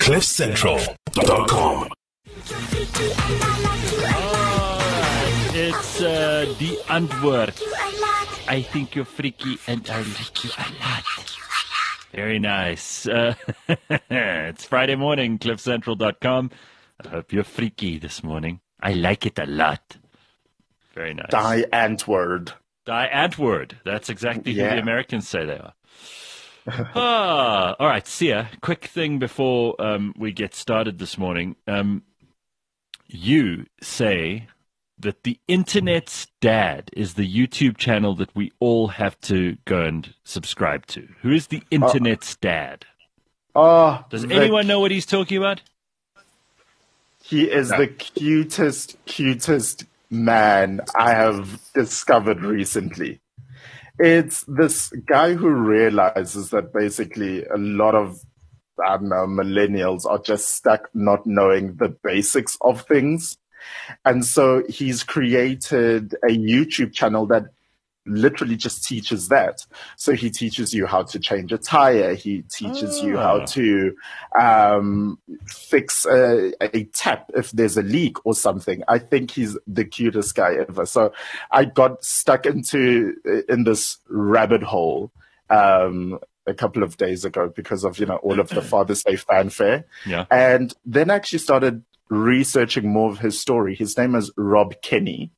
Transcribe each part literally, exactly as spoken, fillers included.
cliff central dot com. It's uh, the Antwoord. I think you're freaky and I like you a lot. Very nice. Uh, it's Friday morning, cliff central dot com. I hope you're freaky this morning. I like it a lot. Very nice. Die Antwoord. Die Antwoord. That's exactly Yeah. who the Americans say they are. ah, all right, Sia, quick thing before um, we get started this morning. Um, you say that the Internet's Dad is the YouTube channel that we all have to go and subscribe to. Who is the Internet's Dad? Oh, Does the- anyone know what he's talking about? He is the cutest, cutest man I have discovered recently. It's this guy who realizes that basically a lot of, I don't know, millennials are just stuck not knowing the basics of things. And so he's created a YouTube channel that literally just teaches that. So he teaches you how to change a tire. He teaches you how Ah. to um, fix a, a tap if there's a leak or something. I think he's the cutest guy ever. So I got stuck into in this rabbit hole um, a couple of days ago because of, you know, all of the Father's Day fanfare. Yeah. And then I actually started researching more of his story. His name is Rob Kenny.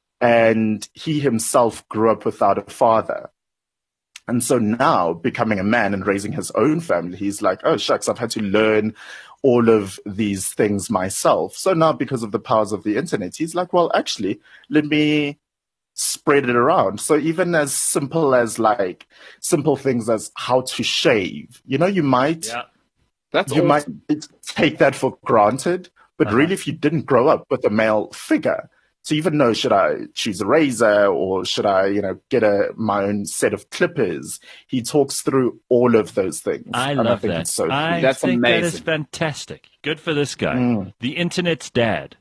And he himself grew up without a father. And so now, becoming a man and raising his own family, he's like, oh, shucks, I've had to learn all of these things myself. So now, because of the powers of the internet, he's like, well, actually, let me spread it around. So even as simple as like simple things as how to shave, you know, you might, Yeah. That's you awesome. might take that for granted. But Uh-huh. really, if you didn't grow up with a male figure, to even know, should I choose a razor or should I, you know, get a my own set of clippers? He talks through all of those things. I and love think that. It's so I That's think that is amazing. fantastic. Good for this guy. Mm. The Internet's Dad.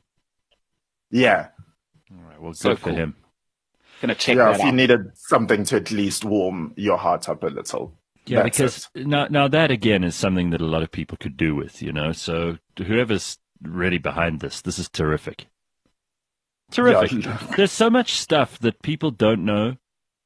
yeah, All right, well, good So for cool. him. Gonna check yeah. that If you out. needed something to at least warm your heart up a little. Yeah, that's because it. now, now that again is something that a lot of people could do with, you know. So whoever's really behind this, this is terrific. Terrific. Yeah. There's so much stuff that people don't know.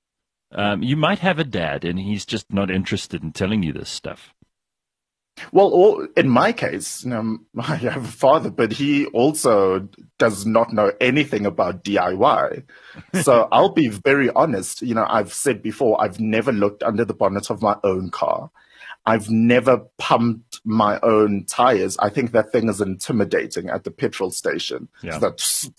Um, you might have a dad, and he's just not interested in telling you this stuff. Well, all, in my case, you know, I have a father, but he also does not know anything about D I Y. So I'll be very honest. You know, I've said before, I've never looked under the bonnet of my own car. I've never pumped my own tires. I think that thing is intimidating at the petrol station. Yeah. That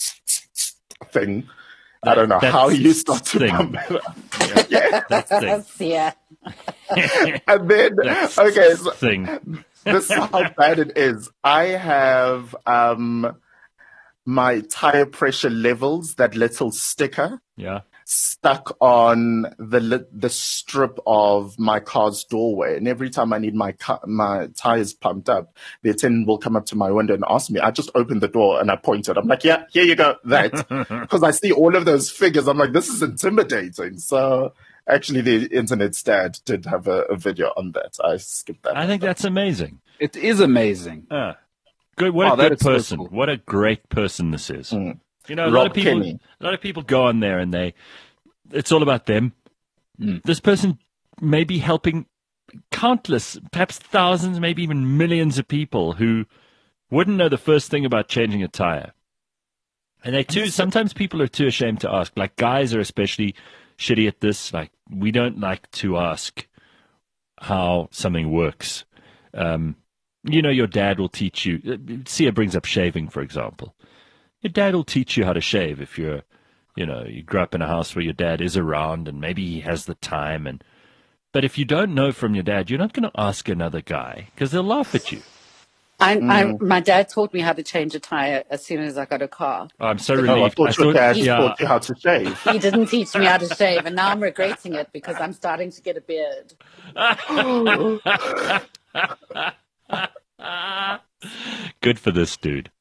thing. I don't know That how you start to thing. pump it. Yeah. That thing. Yeah. And then, That okay, so thing. this is how bad it is. I have um, my tire pressure levels, that little sticker, Yeah. stuck on the li- the strip of my car's doorway. And every time I need my ca- my tires pumped up, the attendant will come up to my window and ask me. I just open the door and I point it. I'm like, yeah, here you go, that. Because I see all of those figures. I'm like, this is intimidating. So actually, the Internet's Dad did have a, a video on that. I skipped that. I think that's amazing. It is amazing. Ah, good. What Wow, a that good is so person. cool. What a great person this is. Mm. You know, a lot Rob of people. Kenny. A lot of people go on there and they. It's all about them. Mm. This person may be helping countless, perhaps thousands, maybe even millions of people who wouldn't know the first thing about changing a tire. And they too. Sometimes people are too ashamed to ask. Like guys are especially shitty at this. Like we don't like to ask how something works. Um, you know, your dad will teach you. Sia brings up shaving, for example. Your dad will teach you how to shave if you're, you know, you grew up in a house where your dad is around and maybe he has the time. And but if you don't know from your dad, you're not going to ask another guy because they'll laugh at you. I, I, my dad taught me how to change a tire as soon as I got a car. Oh, I'm so Oh, I relieved. thought your dad yeah, taught you how to shave. He didn't teach me how to shave, and now I'm regretting it because I'm starting to get a beard. good for this dude.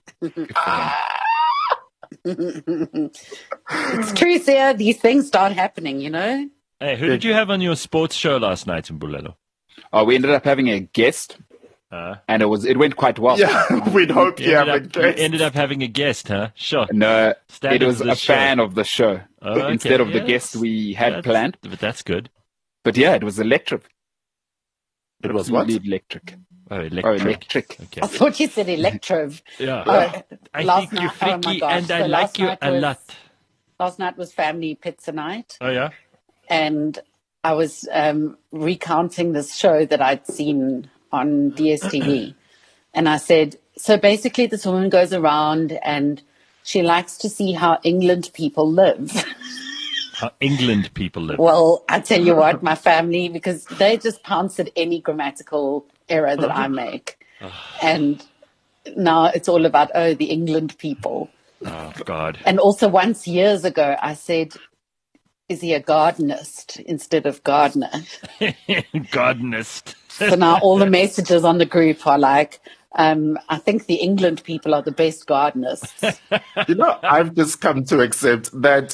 It's true, Sia. These things start happening, you know? Hey, who did you have on your sports show last night in Bulelo? Oh, we ended up having a guest. Uh, and it was it went quite well. Yeah, we'd hope you, you, have ended a up, you guest. ended up having a guest, huh? Sure. No, Standard it was of the a show. fan of the show Oh, okay. instead of the Yes. guest we had That's- planned. But that's good. But yeah, it was electric. It was what? Absolutely electric. Oh, Oh, electric. electric. Okay. I thought you said electrove. Yeah. Oh, I last think you're night- oh my freaky gosh. and I So like last you night a was- lot. Last night was family pizza night, Oh, yeah? and I was um, recounting this show that I'd seen on D S T V. And I said, so basically this woman goes around and she likes to see how England people live. How England people live. Well, I tell you what, my family, because they just pounce at any grammatical error that I make. And now it's all about, oh, the England people. Oh, God. And also once years ago, I said, is he a gardenist instead of gardener? Gardenist. So now all the messages on the group are like, um, I think the England people are the best gardeners. You know, I've just come to accept that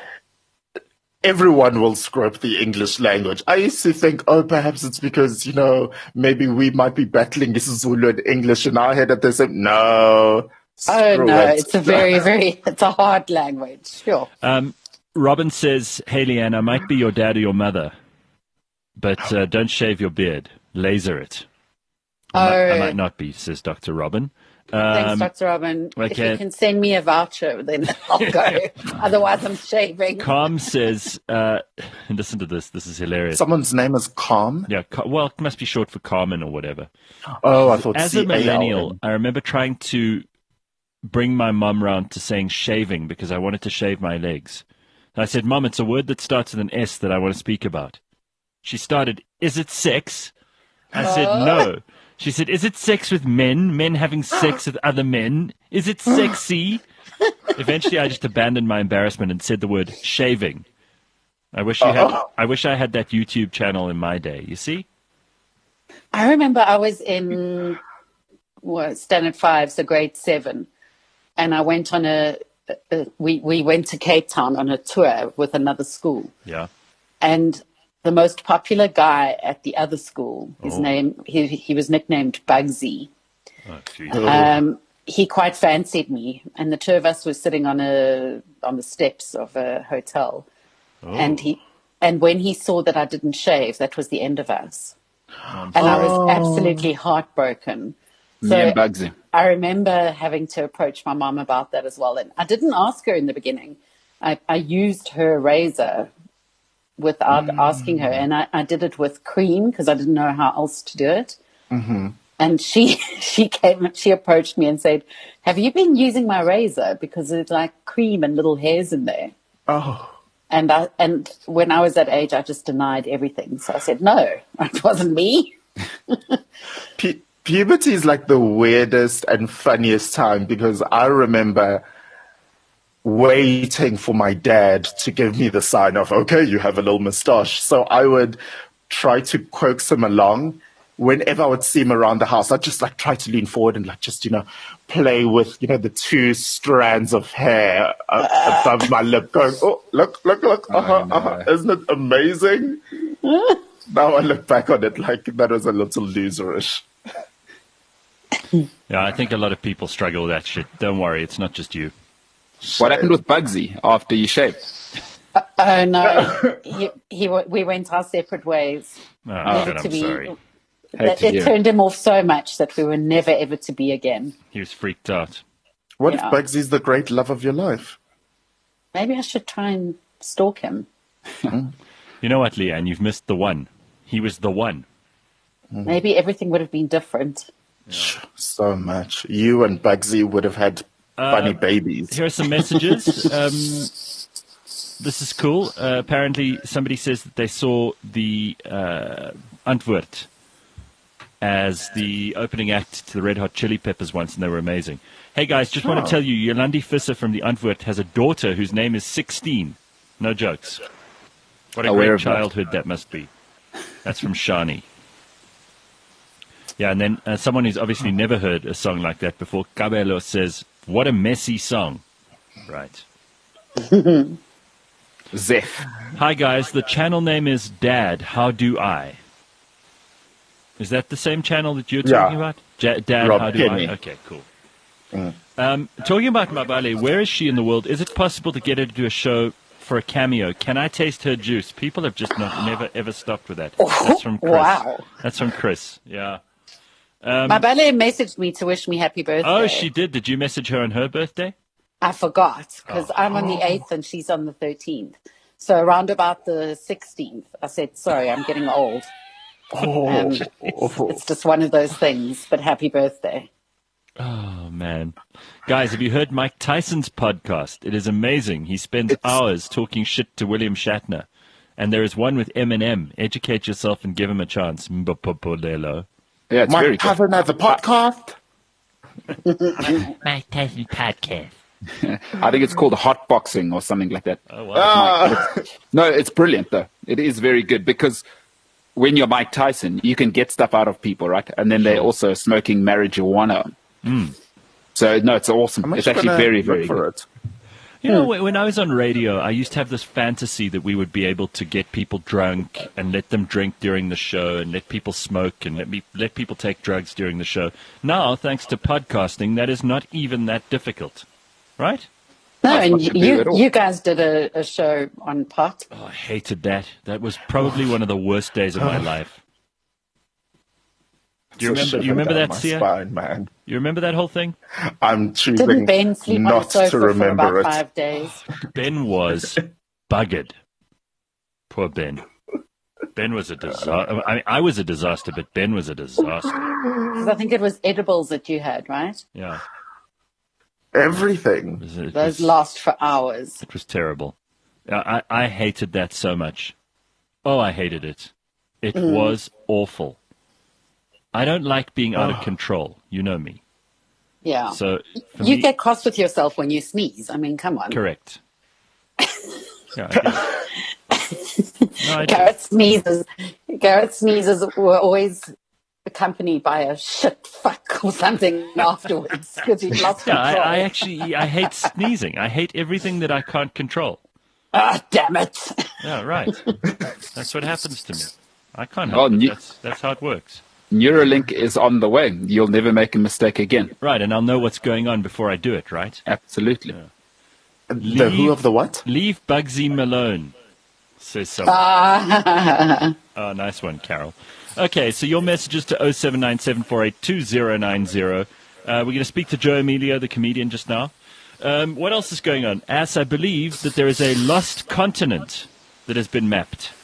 everyone will screw up the English language. I used to think, oh, perhaps it's because, you know, maybe we might be battling Zulu and English in our head at the same. No. Oh, screw no, it. it's a very, very, it's a hard language. Sure. Um, Robin says, hey, Leanne, I might be your dad or your mother, but uh, don't shave your beard. Laser it. I, might, I Oh, might not be, says Doctor Robin. thanks, Um, Doctor Robin. If okay. you can send me a voucher, then I'll go. Otherwise, I'm shaving. Calm says, uh, listen to this. This is hilarious. Someone's name is Calm. Yeah, Ca- well, it must be short for Carmen or whatever. Oh, I thought As a C A L N. millennial, I remember trying to bring my mum round to saying shaving because I wanted to shave my legs. And I said, Mum, it's a word that starts with an S that I want to speak about. She started, is it sex? I said, no. She said, is it sex with men? Men having sex with other men? Is it sexy? Eventually, I just abandoned my embarrassment and said the word shaving. I wish you had. I wish I had that YouTube channel in my day. You see? I remember I was in what, standard five, so grade seven, and I went on a, a we we went to Cape Town on a tour with another school, Yeah. and the most popular guy at the other school, his Oh. name he he was nicknamed Bugsy. Oh, geez. Um, he quite fancied me, and the two of us were sitting on a on the steps of a hotel, Oh. and he and when he saw that I didn't shave, that was the end of us. And I was absolutely heartbroken. Me So and Bugsy. I remember having to approach my mom about that as well. And I didn't ask her in the beginning. I, I used her razor without asking her. And I, I did it with cream because I didn't know how else to do it. Mm-hmm. And she she came, she approached me and said, have you been using my razor? Because it's like cream and little hairs in there. Oh. And I and when I was that age, I just denied everything. So I said, no, it wasn't me. Pu- puberty is like the weirdest and funniest time because I remember waiting for my dad to give me the sign of, okay, you have a little moustache. So I would try to coax him along. Whenever I would see him around the house, I'd just like try to lean forward and like just, you know, play with, you know, the two strands of hair uh, above my lip going, oh, look, look, look. Uh-huh, no. uh-huh. Isn't it amazing? Now I look back on it like that was a little loserish. Yeah, I think a lot of people struggle with that shit. Don't worry, it's not just you. What happened with Bugsy after you shaved? Oh no, he, he we went our separate ways. Oh, Never God, to I'm be. sorry. Hate That, to it hear. turned him off so much that we were never ever to be again. He was freaked out. What Yeah. if Bugsy's the great love of your life? Maybe I should try and stalk him. You know what, Leanne? You've missed the one. He was the one. Maybe everything would have been different. So much. You and Bugsy would have had funny babies. Here are some messages. um, this is cool. Uh, apparently, somebody says that they saw the uh, Antwoord as the opening act to the Red Hot Chili Peppers once, and they were amazing. Hey, guys, just want Oh. to tell you, Yolandi Visser from the Antwoord has a daughter whose name is sixteen. No jokes. What a Aware great of that. childhood that must be. That's from Shani. Yeah, and then uh, someone who's obviously never heard a song like that before, Cabello says, what a messy song. Right. Zeph. Hi, guys. The channel name is Dad, How Do I? Is that the same channel that you're Yeah. talking about? Ja- Dad, Rob how do Kenny. I? Okay, cool. Um, talking about Mabale, where is she in the world? Is it possible to get her to do a show for a cameo? Can I taste her juice? People have just not, never ever stopped with that. That's from Chris. Wow. That's from Chris. Yeah. My ballet messaged me to wish me happy birthday. Oh, she did. Did you message her on her birthday? I forgot because I'm on the eighth and she's on the thirteenth. So around about the sixteenth, I said, sorry, I'm getting old. Oh, Um, It's just one of those things, but happy birthday. Oh, man. Guys, have you heard Mike Tyson's podcast? It is amazing. He spends It's- hours talking shit to William Shatner. And there is one with Eminem. Educate yourself and give him a chance. Mbopopolelo. Yeah, it's very Mike good. Tyson has a podcast. Mike Tyson podcast. I think it's called hot boxing or something like that. Oh, wow. Ah. No, it's brilliant though. It is very good because when you're Mike Tyson, you can get stuff out of people, right? And then they're also smoking marijuana. So no, it's awesome. I'm It's actually actually gonna very, look very for good. it. You know, when when I was on radio, I used to have this fantasy that we would be able to get people drunk and let them drink during the show and let people smoke and let me let people take drugs during the show. Now, thanks to podcasting, that is not even that difficult, right? No, That's and not to do you at all. you guys did a, a show on pot. Oh, I hated that. That was probably one of the worst days of my life. Do you It's a remember? You shiver remember down that, my Sia? spine, man. You remember that whole thing? I'm choosing Didn't Ben sleep on the not sofa to for remember about it. five days? Ben was buggered. Poor Ben. Ben was a disaster. I mean, I was a disaster, but Ben was a disaster. Because I think it was edibles that you had, right? Yeah. Everything. It was, it Those was- last for hours. It was terrible. I, I I hated that so much. Oh, I hated it. It was awful. I don't like being out of control. You know me. Yeah. So for you me, get cross with yourself when you sneeze. I mean, come on. correct. Yeah, I do. No, I do. Garrett sneezes. Garrett sneezes were always accompanied by a shit fuck or something afterwards because he lost Yeah, control. I, I actually I hate sneezing. I hate everything that I can't control. Ah, damn it. Yeah, right. That's what happens to me. I can't Oh, help it. ne- That's, that's how it works. Neuralink is on the way. You'll never make a mistake again. Right, and I'll know what's going on before I do it, right? Absolutely. The Leave- who of the what? Leave Bugsy Malone, says someone. Ah. Oh, nice one, Carol. Okay, so your messages to oh seven nine seven four eight two oh nine oh. Uh, we're going to speak to Joe Emilio, the comedian, just now. Um, what else is going on? As I believe that there is a lost continent that has been mapped.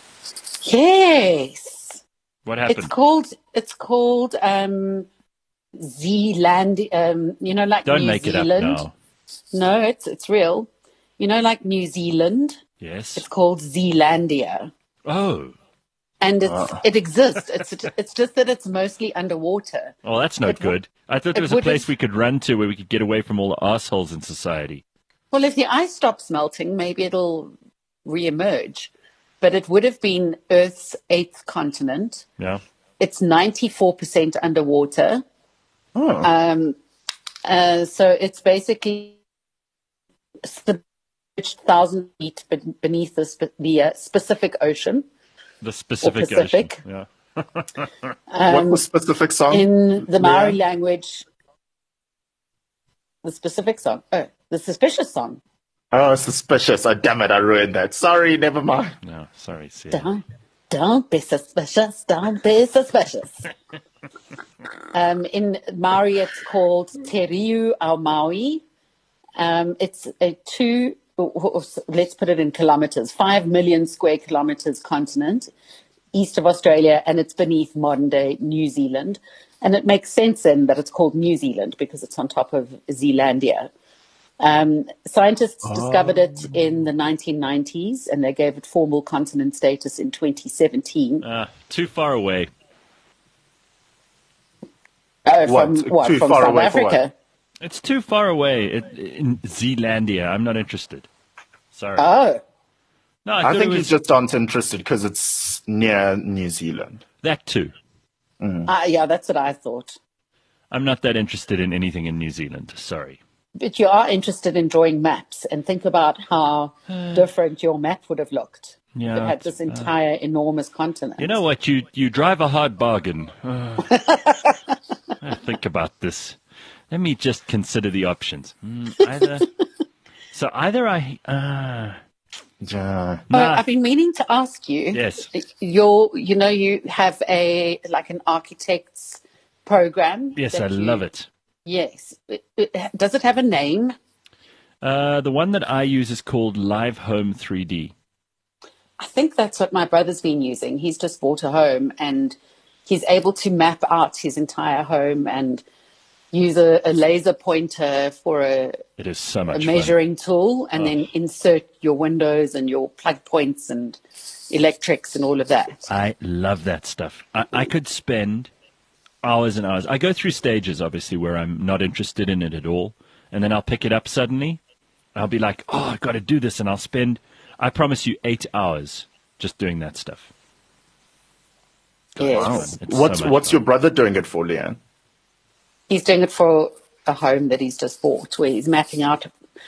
Yes. What It's happened? called, it's called, um, Zealand, um, you know, like Don't New make Zealand. it up now. No, it's, it's real. You know, like New Zealand. Yes. It's called Zealandia. Oh. And it's, it exists. It's, it's just that it's mostly underwater. Oh, that's no It w- good. I thought there it was a place wouldn't- we could run to where we could get away from all the assholes in society. Well, if the ice stops melting, maybe it'll reemerge. But it would have been Earth's eighth continent. Yeah. It's ninety-four percent underwater. Oh. Um, uh, so it's basically submerged thousand feet be- beneath the, sp- the uh, Pacific Ocean. The Pacific, Pacific. Ocean. Yeah. what was specific song? Um, In the Maori Yeah. language, the specific song, oh, the suspicious song. Oh, suspicious. Oh, damn it. I ruined that. Sorry. Never mind. No, sorry, Sia. Don't, don't be suspicious. Don't be suspicious. um, in Maori, it's called Te Riu ao Maui. Um, it's a two, let's put it in kilometers, five million square kilometers continent east of Australia, and it's beneath modern day New Zealand. And it makes sense then that it's called New Zealand because it's on top of Zealandia. Um, scientists discovered it in the nineteen nineties, and they gave it formal continent status in twenty seventeen. Uh, too far away. Oh, What? from what? Too From far South away for what? Africa. It's too far away. It, in Zealandia. I'm not interested. Sorry. Oh, no, I, I thought think it you was just aren't interested because it's near New Zealand. that too. uh, yeah, that's what I thought. I'm not that interested in anything in New Zealand. Sorry. But you are interested in drawing maps, and think about how different your map would have looked. Yeah, that had this entire enormous continent. You know what? You you drive a hard bargain. Uh, I think about this. Let me just consider the options. Mm, either so either I. Uh, Yeah. Oh, nah, I've been meaning to ask you. Yes. You're, you know, you have a like an architect's program. yes, that I you- love it. Yes. It- it- Does it have a name? Uh, the one that I use is called Live Home three D. I think that's what my brother's been using. He's just bought a home and he's able to map out his entire home and use a, a laser pointer for a, It is so a much fun. measuring tool and then insert your windows and your plug points and electrics and all of that. I love that stuff. I, I could spend hours and hours. I go through stages, obviously, where I'm not interested in it at all, and then I'll pick it up suddenly. I'll be like, oh, I've got to do this, and I'll spend, I promise you, eight hours just doing that stuff. God, Yes. it's Wow. fun. It's What's so much what's fun. your brother doing it for, Leanne? He's doing it for a home that he's just bought where he's mapping out,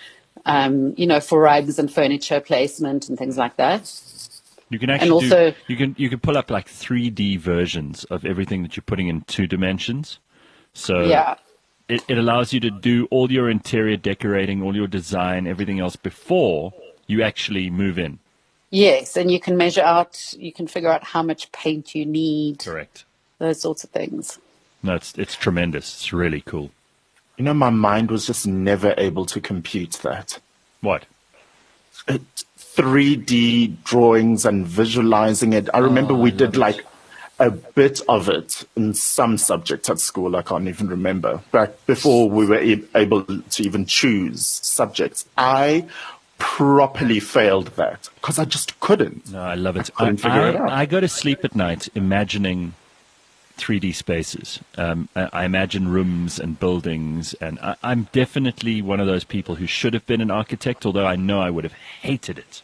um, you know, for rugs and furniture placement and things like that. You can actually also- do, you can you can pull up like three D versions of everything that you're putting in two dimensions. So Yeah. it, it allows you to do all your interior decorating, all your design, everything else before you actually move in. Yes. And you can measure out, you can figure out how much paint you need, Correct. those sorts of things. No, it's it's tremendous. It's really cool. You know, my mind was just never able to compute that. What? It, three D drawings and visualizing it. I remember we did like a bit of it in some subjects at school. I can't even remember. Back before we were e- able to even choose subjects, I properly failed that because I just couldn't. No, I love it. I, couldn't figure I, it out. I go to sleep at night imagining three D spaces. Um, I, I imagine rooms and buildings, and I, I'm definitely one of those people who should have been an architect, although I know I would have hated it.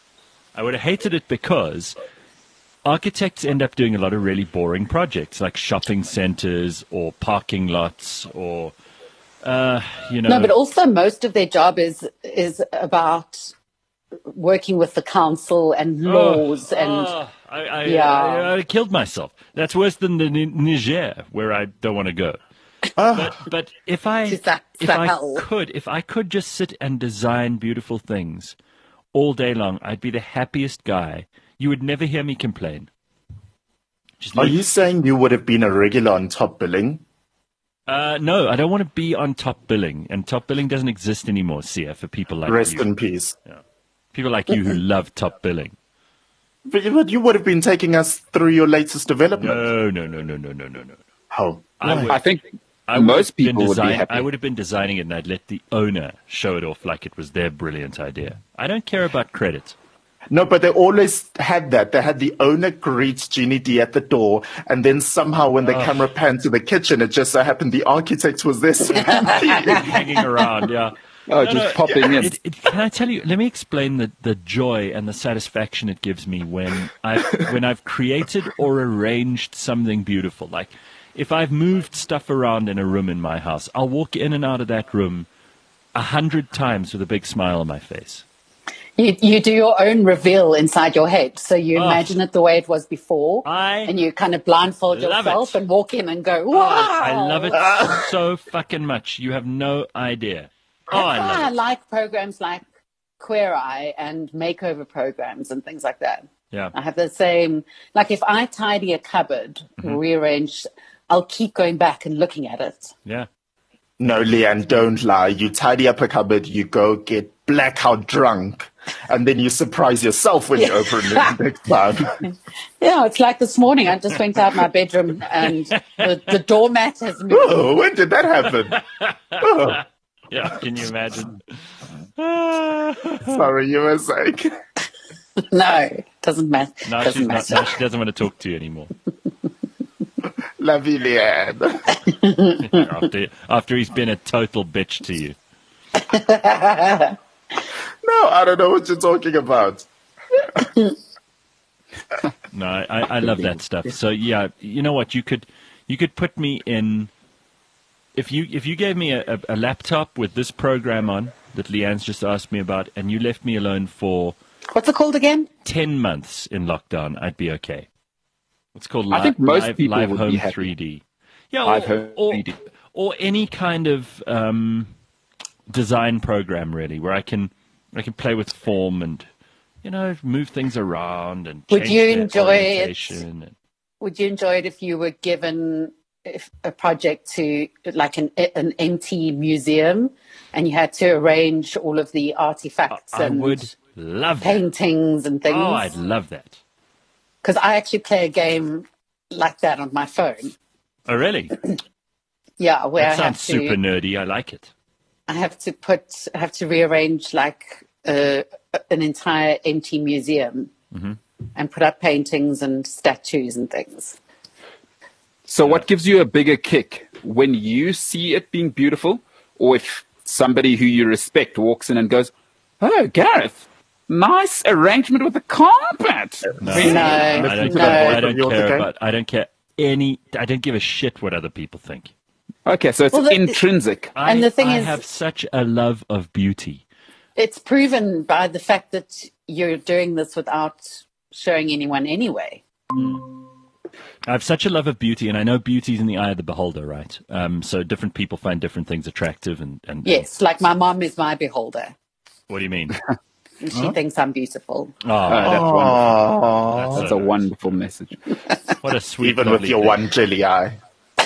I would have hated it because architects end up doing a lot of really boring projects, like shopping centers or parking lots or, uh, you know. No, but also most of their job is is about working with the council and laws and Oh, I, I, Yeah. I, I killed myself. That's worse than the Ni- Niger, where I don't want to go. But, but if I To that- if the I hell. could if I could just sit and design beautiful things all day long, I'd be the happiest guy. You would never hear me complain. Just Are leave- you saying you would have been a regular on Top Billing? Uh, no, I don't want to be on top billing, and top billing doesn't exist anymore. Sia, for people like Rest you, in peace. people like you who love top billing. But you but you would have been taking us through your latest development. No, no, no, no, no, no, no, no. How? I would- I think I would most have been people would be design- happy. I would have been designing it, and I'd let the owner show it off like it was their brilliant idea. I don't care about credit. No, but they always had that. They had the owner greet Jeannie D at the door, and then somehow when the camera panned to the kitchen, it just so happened the architect was there. Hanging around, yeah. oh, No, just no, popping in. It, it, can I tell you? Let me explain the, the joy and the satisfaction it gives me when I when I've created or arranged something beautiful. Like if I've moved stuff around in a room in my house, I'll walk in and out of that room a hundred times with a big smile on my face. you, you do your own reveal inside your head. So you Oh. imagine it the way it was before I and you kind of blindfold love yourself it. and walk in and go, wow. I love it so fucking much. You have no idea. Oh, I That's why I love it. like programs like Queer Eye and makeover programs and things like that. Yeah. I have the same, like if I tidy a cupboard, Mm-hmm. rearrange, I'll keep going back and looking at it. Yeah. No, Leanne, don't lie. You tidy up a cupboard, you go get blackout drunk, and then you surprise yourself when you open it next time. Yeah, it's like this morning. I just went out my bedroom and the, the doormat has moved. Oh, when did that happen? Oh, Yeah. Can you imagine? sorry, you were saying. No, it doesn't matter. Now doesn't she's not, matter. now she doesn't want to talk to you anymore. Love you, Leanne. after after he's been a total bitch to you. No, I don't know what you're talking about. No, I, I love that stuff. So yeah, you know what? You could you could put me in if you if you gave me a, a, a laptop with this program on that Leanne's just asked me about, and you left me alone for What's it called again? ten months in lockdown, I'd be okay. It's called I Live, think most live, people live would Home be happy. three D. Yeah, Live or, Home or, three D. or any kind of um, design program, really, where I can I can play with form and, you know, move things around and Would change you their enjoy it? orientation and- Would you enjoy it if you were given if, a project to like an an empty museum and you had to arrange all of the artifacts I and would love that. paintings and things? Oh, I'd love that. Because I actually play a game like that on my phone. Oh, really? Yeah, where That I have sounds to super nerdy. I like it. I have to put I have to rearrange like uh, an entire empty museum Mm-hmm. and put up paintings and statues and things. So what gives you a bigger kick, when you see it being beautiful, or if somebody who you respect walks in and goes, "Oh, Gareth, nice arrangement with the carpet"? No, No, I don't, Listen to no. that voice I of don't yours, care okay? about. I don't care any. I don't give a shit what other people think. Okay, so it's Well, the- intrinsic. I, And the thing I is- have such a love of beauty. It's proven by the fact that you're doing this without showing anyone anyway. I have such a love of beauty, and I know beauty is in the eye of the beholder, right? Um, so different people find different things attractive, and, and Yes, like my mom is my beholder. what do you mean? And she thinks I'm beautiful. Oh, Oh, that's wonderful. Aww. That's so a nice. wonderful message. What a sweet, Even with lovely your thing. one jelly eye.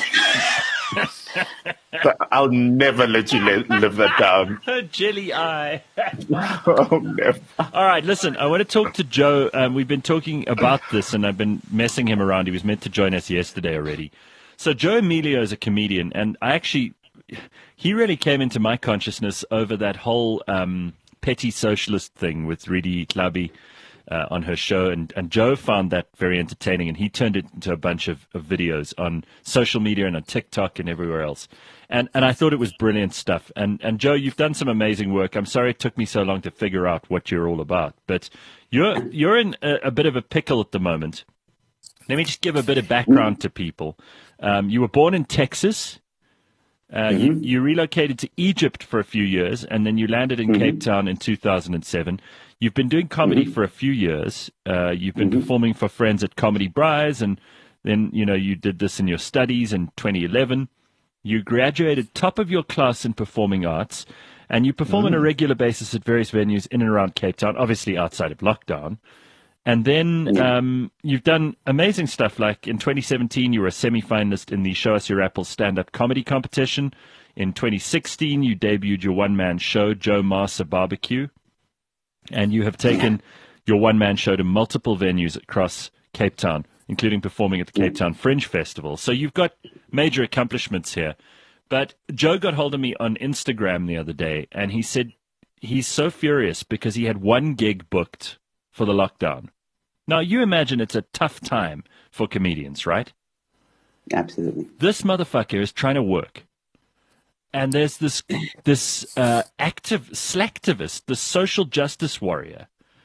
But I'll never let you li- live that down. Her jelly eye. Oh, never. All right, listen, I want to talk to Joe. Um, we've been talking about this, and I've been messing him around. He was meant to join us yesterday already. So Joe Emilio is a comedian, and I actually, he really came into my consciousness over that whole um, petty socialist thing with Ridi Tlabi uh, on her show, and, and Joe found that very entertaining, and he turned it into a bunch of, of videos on social media and on TikTok and everywhere else. And and I thought it was brilliant stuff. And and Joe, you've done some amazing work. I'm sorry it took me so long to figure out what you're all about, but you're you're in a, a bit of a pickle at the moment. Let me just give a bit of background to people. Um, you were born in Texas. Uh, Mm-hmm. you, you relocated to Egypt for a few years, and then you landed in Mm-hmm. Cape Town in two thousand seven. You've been doing comedy Mm-hmm. for a few years. Uh, you've been performing for friends at Comedy Brise, and then you know you did this in your studies in twenty eleven. You graduated top of your class in performing arts, and you perform on a regular basis at various venues in and around Cape Town, obviously outside of lockdown. And then um, you've done amazing stuff, like in twenty seventeen, you were a semi-finalist in the Show Us Your Apples stand-up comedy competition. In twenty sixteen, you debuted your one-man show, Joe Massa Barbecue. And you have taken your one-man show to multiple venues across Cape Town, including performing at the Cape Town Fringe Festival. So you've got major accomplishments here. But Joe got hold of me on Instagram the other day, and he said he's so furious because he had one gig booked for the lockdown. Now, you imagine it's a tough time for comedians, right? Absolutely. This motherfucker is trying to work. And there's this this uh, active slacktivist, the social justice warrior,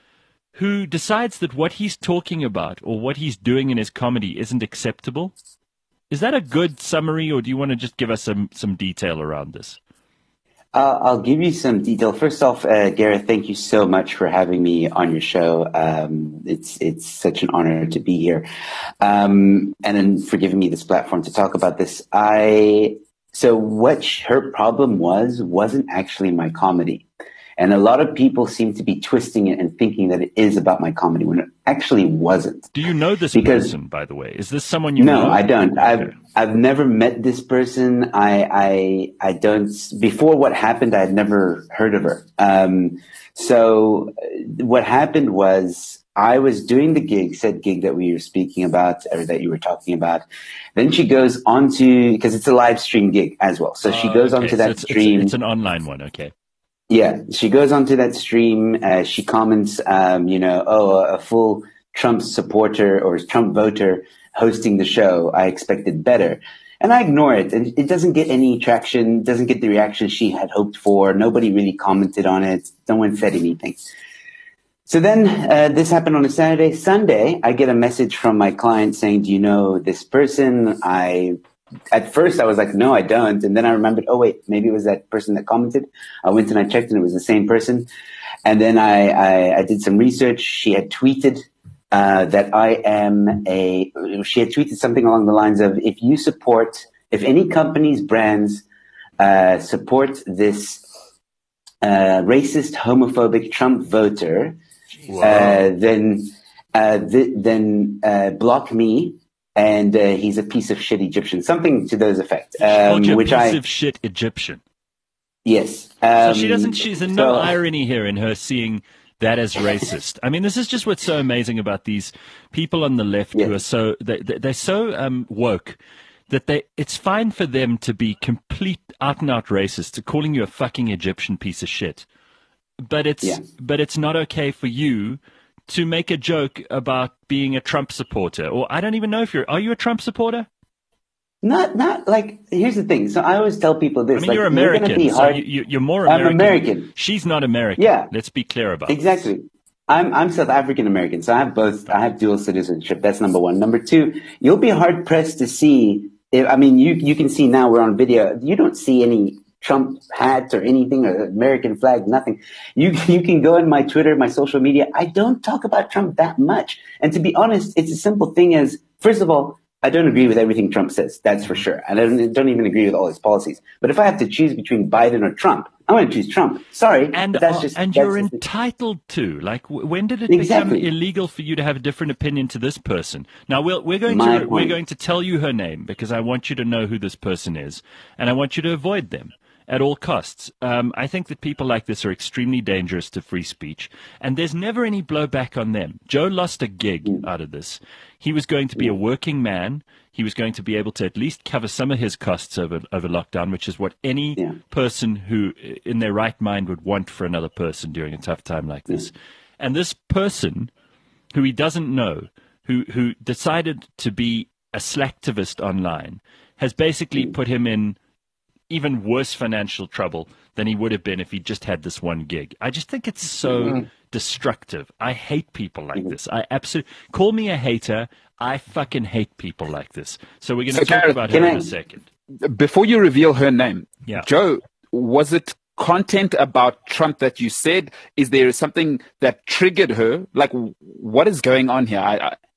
who decides that what he's talking about or what he's doing in his comedy isn't acceptable. Is that a good summary, or do you want to just give us some, some detail around this? Uh, I'll give you some detail. First off, uh, Gareth, thank you so much for having me on your show. Um, it's it's such an honor to be here, um, and then for giving me this platform to talk about this. I so what her problem was wasn't actually my comedy, and a lot of people seem to be twisting it and thinking that it is about my comedy when it actually wasn't. Do you know this Because- person, by the way? Is this someone you No, know? I don't. Okay. I've I've never met this person. I I I don't. Before what happened, I had never heard of her. Um, so uh, what happened was I was doing the gig, said gig that we were speaking about, or that you were talking about. Then she goes on to, because it's a live stream gig as well. So she Oh, goes okay. onto So that it's, it's- stream. It's, an online one, okay. Yeah, she goes onto that stream. Uh, she comments, um, you know, oh, a full Trump supporter or Trump voter hosting the show. I expected better. And I ignore it. And it doesn't get any traction, doesn't get the reaction she had hoped for. Nobody really commented on it. No one said anything. So then uh, this happened on a Saturday. Sunday, I get a message from my client saying, do you know this person? I at first I was like, no, I don't. And then I remembered, oh, wait, maybe it was that person that commented. I went and I checked and it was the same person. And then I, I, I did some research. She had tweeted uh, that I am a, she had tweeted something along the lines of, if you support, if any company's brands uh, support this uh, racist, homophobic Trump voter, uh, then uh, th- then uh, block me. And uh, he's a piece of shit Egyptian, something to those effects. Um, you a which piece I, of shit Egyptian. Yes. So Um, she doesn't. She's so, no irony here in her seeing that as racist. I mean, this is just what's so amazing about these people on the left yeah. who are so they, they're so um, woke that they it's fine for them to be complete out and out racist, to calling you a fucking Egyptian piece of shit. But it's yeah. but it's not okay for you to make a joke about being a Trump supporter. Or I don't even know if you're, are you a Trump supporter? Not, not like, here's the thing. So I always tell people this. I mean, like, you're American, you're, be so hard. you, you're more American. I'm American. She's not American. Yeah. Let's be clear about Exactly. this. I'm, I'm South African American. So I have both, I have dual citizenship. That's number one. Number two, you'll be hard pressed to see, if, I mean, you, you can see now we're on video. You don't see any Trump hats or anything, or American flag, nothing. You you can go on my Twitter, my social media. I don't talk about Trump that much. And to be honest, it's a simple thing as, first of all, I don't agree with everything Trump says. That's for sure. And I don't, don't even agree with all his policies. But if I have to choose between Biden or Trump, I'm going to choose Trump. Sorry. And, that's uh, just, and that's you're just entitled to. Like, w- when did it Exactly. become illegal for you to have a different opinion to this person? Now, we'll, we're going My to point. we're going to tell you her name because I want you to know who this person is, and I want you to avoid them at all costs. Um, I think that people like this are extremely dangerous to free speech, and there's never any blowback on them. Joe lost a gig Mm. out of this. He was going to be a working man. He was going to be able to at least cover some of his costs over, over lockdown, which is what any Yeah. person who, in their right mind, would want for another person during a tough time like this. And this person, who he doesn't know, who, who decided to be a slacktivist online, has basically put him in even worse financial trouble than he would have been if he just had this one gig. I just think it's so Mm-hmm. destructive. I hate people like this. I absolutely call me a hater. I fucking hate people like this. So we're going to So, talk Gareth, about her can in I- a second. Before you reveal her name, Yeah. Joe, was it content about Trump that you said? Is there something that triggered her? Like, what is going on here? I, I,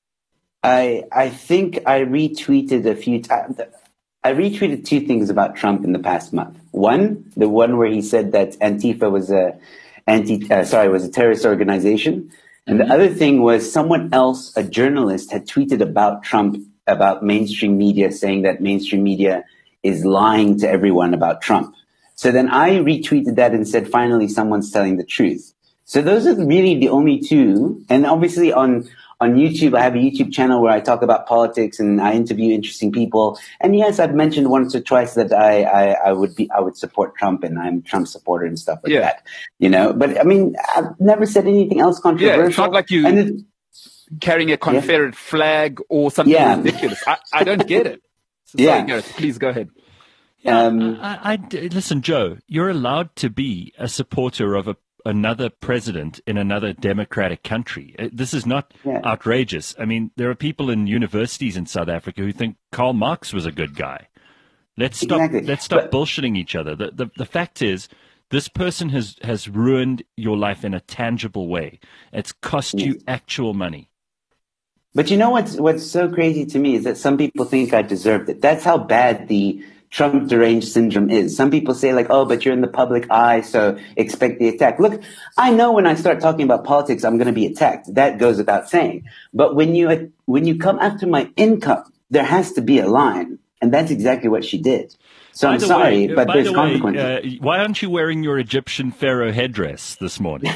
I I think I retweeted a few times. I retweeted two things about Trump in the past month. One, the one where he said that Antifa was a anti, uh, sorry, was a terrorist organization, and the other thing was someone else, a journalist, had tweeted about Trump, about mainstream media, saying that mainstream media is lying to everyone about Trump. So then I retweeted that and said, finally, someone's telling the truth. So those are really the only two. And obviously on, on YouTube, I have a YouTube channel where I talk about politics and I interview interesting people. And yes, I've mentioned once or twice that I, I, I would be, I would support Trump and I'm a Trump supporter and stuff like Yeah. that, you know, but I mean, I've never said anything else controversial. yeah, it's not like you And it, carrying a Confederate flag or something Yeah. ridiculous. I, I don't get it. So, sorry, Yeah. Gareth, please go ahead. Yeah, Um, I, I- I- listen, Joe. You're allowed to be a supporter of a, another president in another democratic country. Uh, This is not Yeah. outrageous. I mean, there are people in universities in South Africa who think Karl Marx was a good guy. Let's stop. Exactly. Let's stop But- bullshitting each other. The, the the fact is, this person has has ruined your life in a tangible way. It's cost you Yes. actual money. But you know what's what's so crazy to me is that some people think I deserved it. That's how bad the Trump deranged syndrome is. Some people say like, oh, but you're in the public eye, so expect the attack. Look, I know when I start talking about politics, I'm going to be attacked. That goes without saying. But when you when you come after my income, there has to be a line. And that's exactly what she did. So By I'm the sorry, way, but by there's the way, consequences. uh, why aren't you wearing your Egyptian pharaoh headdress this morning?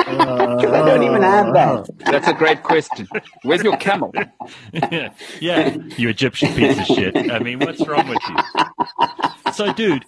I don't even have that. That's a great question. Where's your camel? yeah, yeah, you Egyptian piece of shit. I mean, what's wrong with you? So, dude,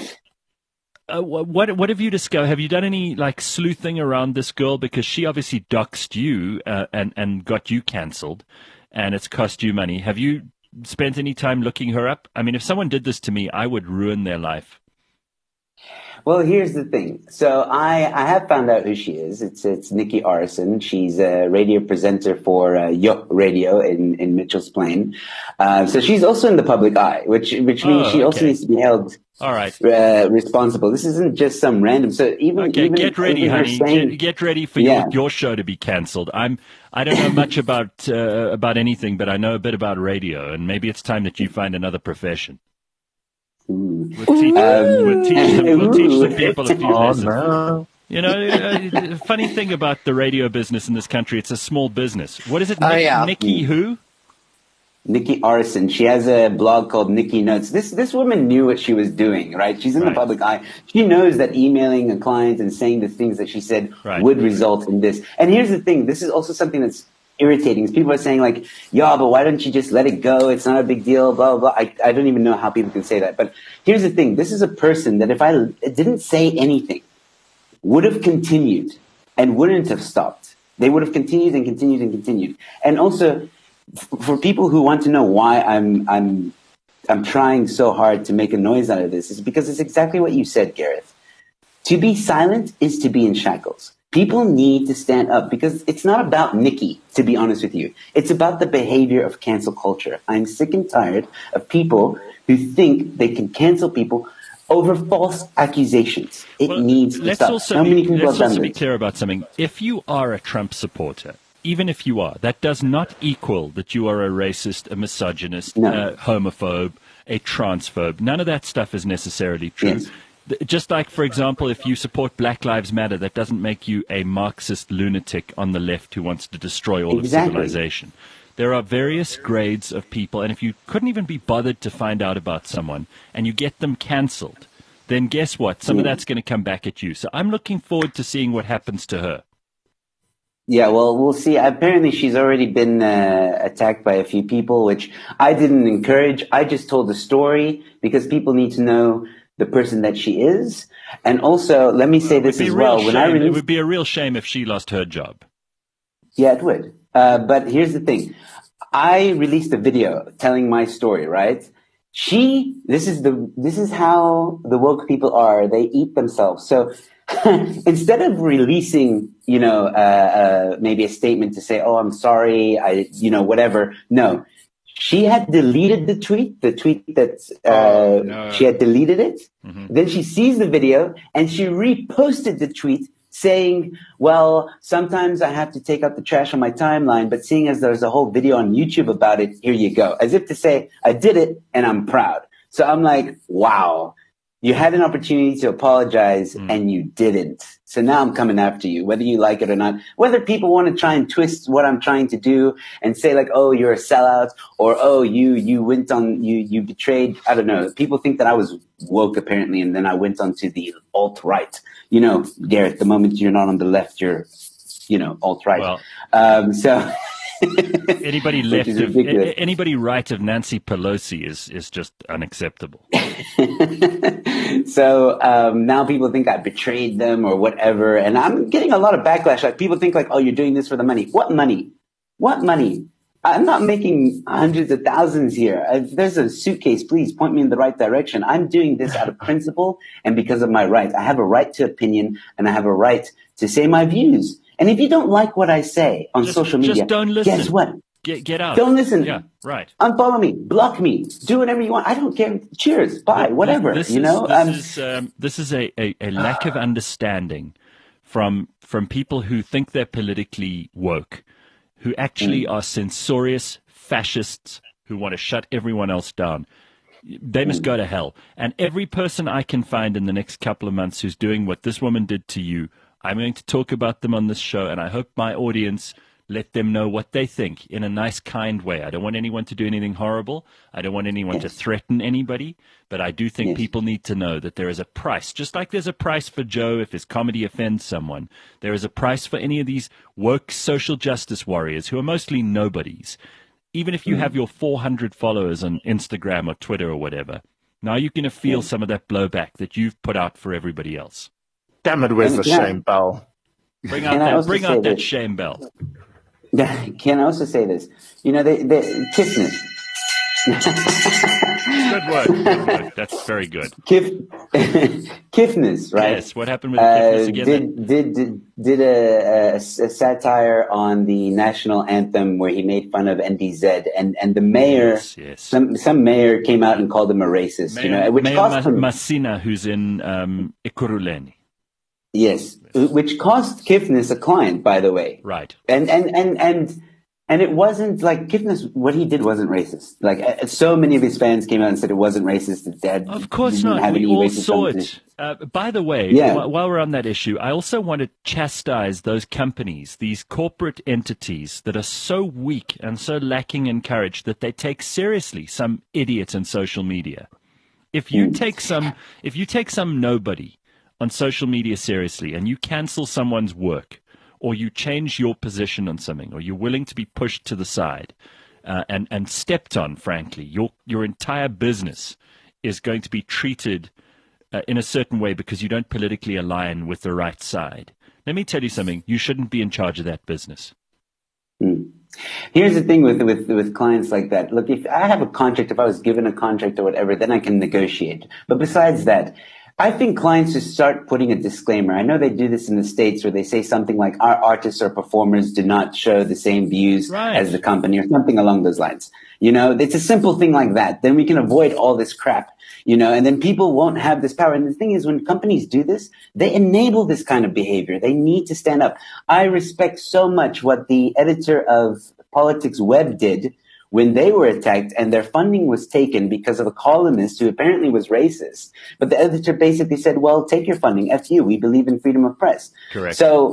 uh, wh- what what have you discovered? Have you done any like sleuthing around this girl because she obviously doxed you uh, and and got you cancelled, and it's cost you money? Have you spent any time looking her up? I mean, if someone did this to me, I would ruin their life. Well, here's the thing. So I, I have found out who she is. It's it's Nikki Arson. She's a radio presenter for uh, Yo Radio in, in Mitchell's Plain. Uh, so she's also in the public eye, which which means Oh, she also okay. needs to be held All right. uh, responsible. This isn't just some random. So even Okay, even, get ready, even her honey. saying- Get, get ready for Yeah. your, your show to be cancelled. I'm. I don't know much about uh, about anything, but I know a bit about radio, and maybe it's time that you find another profession. Ooh. We'll teach, Um, we'll teach, the, we'll teach the people a few Oh, lessons. no. You know, uh, the funny thing about the radio business in this country, it's a small business. What is it, Oh, Nick, yeah. Nikki who? Nikki Arson. She has a blog called Nikki Notes. This this woman knew what she was doing, right? She's in Right. the public eye. She knows that emailing a client and saying the things that she said Right. would result in this. And here's the thing. This is also something that's irritating. Is people are saying like, yeah, but why don't you just let it go? It's not a big deal, blah, blah, blah. I, I don't even know how people can say that. But here's the thing. This is a person that if I didn't say anything, would have continued and wouldn't have stopped. They would have continued and continued and continued. And also, for people who want to know why I'm I'm I'm trying so hard to make a noise out of this, is because it's exactly what you said, Gareth. To be silent is to be in shackles. People need to stand up because it's not about Nikki, to be honest with you. It's about the behavior of cancel culture. I'm sick and tired of people who think they can cancel people over false accusations. It Well, needs to let's stop. also How be, many people let's have done also be this? clear about something. If you are a Trump supporter, even if you are, that does not equal that you are a racist, a misogynist, No. a homophobe, a transphobe. None of that stuff is necessarily true. Yes. Th- Just like, for example, if you support Black Lives Matter, that doesn't make you a Marxist lunatic on the left who wants to destroy all Exactly. of civilization. There are various grades of people, and if you couldn't even be bothered to find out about someone and you get them cancelled, then guess what? Some of Yeah. that's going to come back at you. So I'm looking forward to seeing what happens to her. Yeah, well, we'll see. Apparently, she's already been uh, attacked by a few people, which I didn't encourage. I just told the story because people need to know the person that she is. And also, let me say It would this be as a real well. When I shame. It released, would be a real shame if she lost her job. yeah, it would. Uh, but here's the thing. I released a video telling my story, right? She, this is the, this is how the woke people are. They eat themselves. So instead of releasing, you know, uh, uh, maybe a statement to say, oh, I'm sorry, I, you know, whatever. No, she had deleted the tweet, the tweet that, uh, Oh, no. she had deleted it. Mm-hmm. Then she sees the video and she reposted the tweet saying, well, sometimes I have to take out the trash on my timeline, but seeing as there's a whole video on YouTube about it, here you go. As if to say, I did it and I'm proud. So I'm like, wow, you had an opportunity to apologize Mm. and you didn't. So now I'm coming after you, whether you like it or not, whether people want to try and twist what I'm trying to do and say like, oh, you're a sellout, or, oh, you, you went on, you, you betrayed. I don't know. People think that I was woke apparently. And then I went on to the alt-right. You know, Gareth, the moment you're not on the left, you're, you know, alt-right. Well, Um, so anybody Which left is of ridiculous. a- anybody right of Nancy Pelosi is is just unacceptable. So um, now people think I betrayed them or whatever, and I'm getting a lot of backlash. Like people think like, oh, you're doing this for the money. What money? What money? I'm not making hundreds of thousands here. If there's a suitcase, please point me in the right direction. I'm doing this out of principle and because of my right. I have a right to opinion and I have a right to say my views. And if you don't like what I say on Just- social just media, don't listen. guess what? Get get out. Don't listen. Yeah, right. Unfollow me, block me, do whatever you want. I don't care. Cheers, bye, Th- whatever. This you is, know. this Um, is um, this is a, a, a lack of understanding from from people who think they're politically woke, who actually Mm. are censorious fascists who want to shut everyone else down. They must go to hell. And every person I can find in the next couple of months who's doing what this woman did to you, I'm going to talk about them on this show, and I hope my audience let them know what they think in a nice, kind way. I don't want anyone to do anything horrible. I don't want anyone to threaten anybody. But I do think Yes. people need to know that there is a price. Just like there's a price for Joe if his comedy offends someone, there is a price for any of these woke social justice warriors who are mostly nobodies. Even if you have your four hundred followers on Instagram or Twitter or whatever, now you're going to feel some of that blowback that you've put out for everybody else. Damn it, where's And the yeah. shame bell? Bring out Can I that, also bring say out that this? shame bell. Can I also say this? You know, they, they Kismet. Good work. Good work. That's very good. Kif, Kifness, right? Yes. What happened with Kifness again? Did, did did did a, a, a satire on the national anthem where he made fun of N D Z, and and the mayor, yes, yes. some some mayor came out and called him a racist. Mayor, you know, which Mayor cost him Masina, who's in um, Ekurhuleni. Yes, yes, which cost Kifness a client, by the way. Right. And and and and. And it wasn't like Kifness, what he did wasn't racist. Like uh, so many of his fans came out and said it wasn't racist. That Dad of course didn't not. Have we any all racist saw it. Uh, by the way, yeah. wh- while we're on that issue, I also want to chastise those companies, these corporate entities that are so weak and so lacking in courage that they take seriously some idiot on social media. If you mm. take some, if you take some nobody on social media seriously and you cancel someone's work, or you change your position on something, or you're willing to be pushed to the side uh, and, and stepped on, frankly, your, your entire business is going to be treated uh, in a certain way because you don't politically align with the right side. Let me tell you something. You shouldn't be in charge of that business. Mm. Here's the thing with, with, with clients like that. Look, if I have a contract, if I was given a contract or whatever, then I can negotiate. But besides that, I think clients should start putting a disclaimer. I know they do this in the States where they say something like our artists or performers do not show the same views right. as the company or something along those lines. You know, it's a simple thing like that. Then we can avoid all this crap, you know, and then people won't have this power. And the thing is, when companies do this, they enable this kind of behavior. They need to stand up. I respect so much what the editor of Politics Web did when they were attacked and their funding was taken because of a columnist who apparently was racist. But the editor basically said, well, take your funding. F you. We believe in freedom of press. Correct. So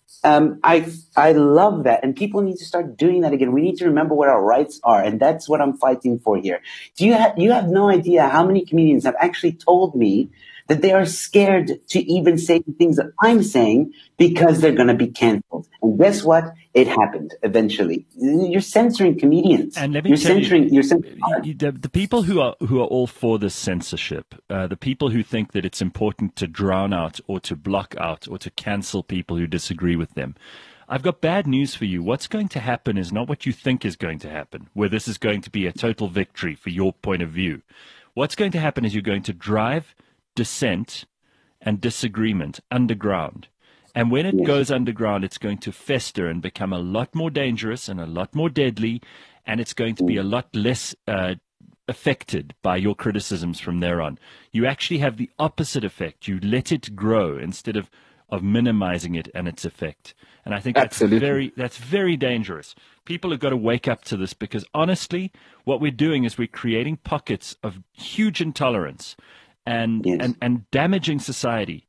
um, I I love that. And people need to start doing that again. We need to remember what our rights are. And that's what I'm fighting for here. Do you, ha- you have no idea how many comedians have actually told me that they are scared to even say the things that I'm saying because they're going to be canceled. And guess what? It happened eventually. You're censoring comedians. And let me you're tell censoring, you, you're censoring you, the, the people who are who are all for this censorship, uh, the people who think that it's important to drown out or to block out or to cancel people who disagree with them, I've got bad news for you. What's going to happen is not what you think is going to happen, where this is going to be a total victory for your point of view. What's going to happen is you're going to drive dissent and disagreement underground. And when it yes. goes underground, it's going to fester and become a lot more dangerous and a lot more deadly, and it's going to be a lot less uh, affected by your criticisms from there on. You actually have the opposite effect. You let it grow instead of, of minimizing it and its effect. And I think that's Absolutely. very that's very dangerous. People have got to wake up to this because, honestly, what we're doing is we're creating pockets of huge intolerance and yes. and, and damaging society.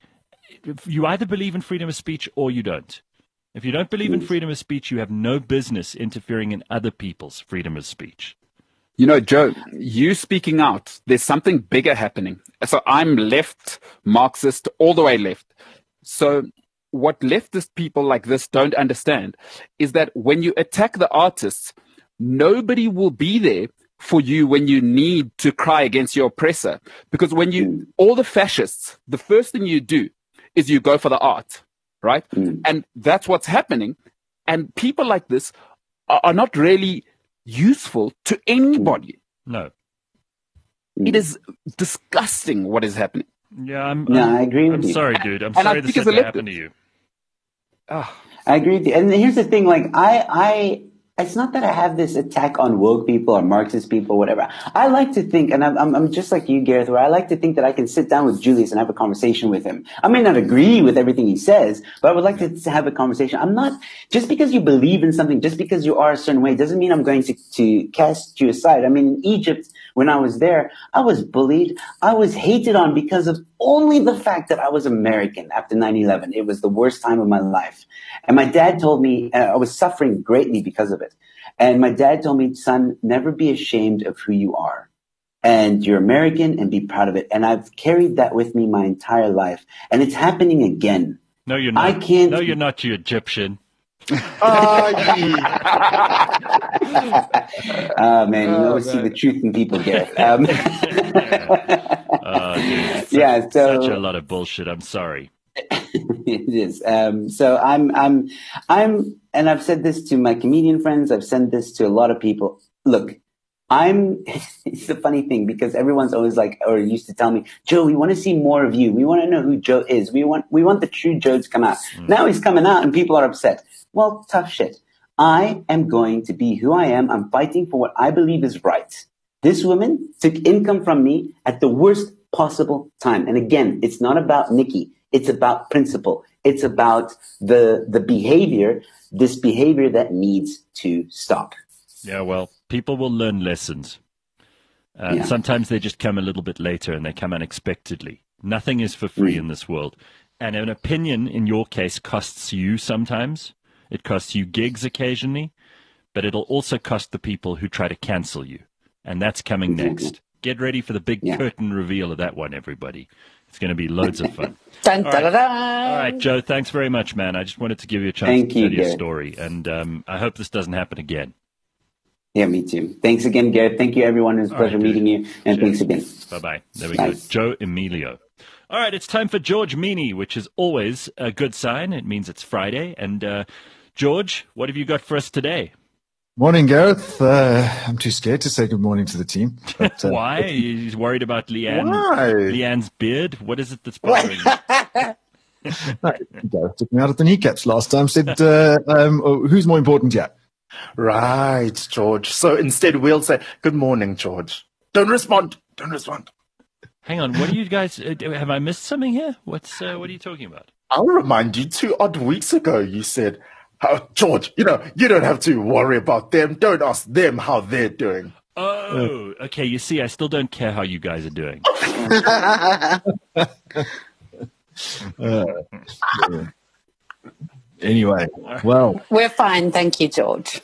You either believe in freedom of speech or you don't. If you don't believe in freedom of speech, you have no business interfering in other people's freedom of speech. You know, Joe, you speaking out, there's something bigger happening. So I'm left, Marxist, all the way left. So what leftist people like this don't understand is that when you attack the artists, nobody will be there for you when you need to cry against your oppressor. Because when you, all the fascists, the first thing you do is you go for the art, right? Mm. And that's what's happening. And people like this are, are not really useful to anybody. No. It is disgusting what is happening. Yeah, I'm, no, I'm, I agree with I'm you. sorry, dude. I'm and sorry I this think had to it's happen to you. Oh. I agree with you. And here's the thing, like, I, I, it's not that I have this attack on woke people or Marxist people, whatever. I like to think, and I'm, I'm, I'm just like you, Gareth, where I like to think that I can sit down with Julius and have a conversation with him. I may not agree with everything he says, but I would like to, to have a conversation. I'm not, just because you believe in something, just because you are a certain way, doesn't mean I'm going to, to cast you aside. I mean, in Egypt, when I was there, I was bullied. I was hated on because of only the fact that I was American after nine eleven. It was the worst time of my life. And my dad told me, uh, I was suffering greatly because of it. And my dad told me, son, never be ashamed of who you are. And you're American and be proud of it. And I've carried that with me my entire life. And it's happening again. No, you're not. I can't. No, you're not, you Egyptian. Oh, yeah. Oh, man, you always oh, see the truth in people, Gareth. Um, oh, dude, such, yeah, so, such a lot of bullshit. I'm sorry. It is. Um, so I'm, I'm, I'm, and I've said this to my comedian friends. I've said this to a lot of people. Look, I'm, it's a funny thing because everyone's always like, or used to tell me, Joe, we want to see more of you. We want to know who Joe is. We want, we want the true Joe to come out. Mm. Now he's coming out and people are upset. Well, tough shit. I am going to be who I am. I'm fighting for what I believe is right. This woman took income from me at the worst possible time. And again, it's not about Nikki. It's about principle. It's about the, the behavior, this behavior that needs to stop. Yeah, well, people will learn lessons. Uh, Yeah. Sometimes they just come a little bit later and they come unexpectedly. Nothing is for free Mm. in this world. And an opinion, in your case, costs you sometimes. It costs you gigs occasionally. But it'll also cost the people who try to cancel you. And that's coming Exactly. next. Get ready for the big Yeah. curtain reveal of that one, everybody. It's going to be loads of fun. Dun, All dun, right. dun, dun. All right, Joe, thanks very much, man. I just wanted to give you a chance Thank to you, tell your Gareth. story. And um, I hope this doesn't happen again. Yeah, me too. Thanks again, Gareth. Thank you, everyone. It was a All pleasure right, dude. meeting you. And Cheers. thanks again. Bye-bye. There we Nice. go. Joe Emilio. All right, it's time for George Meany, which is always a good sign. It means it's Friday. And uh, George, what have you got for us today? Morning, Gareth. Uh, I'm too scared to say good morning to the team. But, uh, Why? He's worried about Leanne, Why? Leanne's beard? What is it that's bothering you? no, Gareth took me out at the kneecaps last time. Said, uh, um, oh, "Who's more important yet?" Right, George. So instead, we'll say, good morning, George. Don't respond. Don't respond. Hang on, what are you guys, uh, have I missed something here? What's, uh, what are you talking about? I'll remind you, two odd weeks ago, you said, oh, George, you know, you don't have to worry about them. Don't ask them how they're doing. Oh, okay, you see, I still don't care how you guys are doing. Uh, yeah. Anyway, well, We're fine. Thank you, George.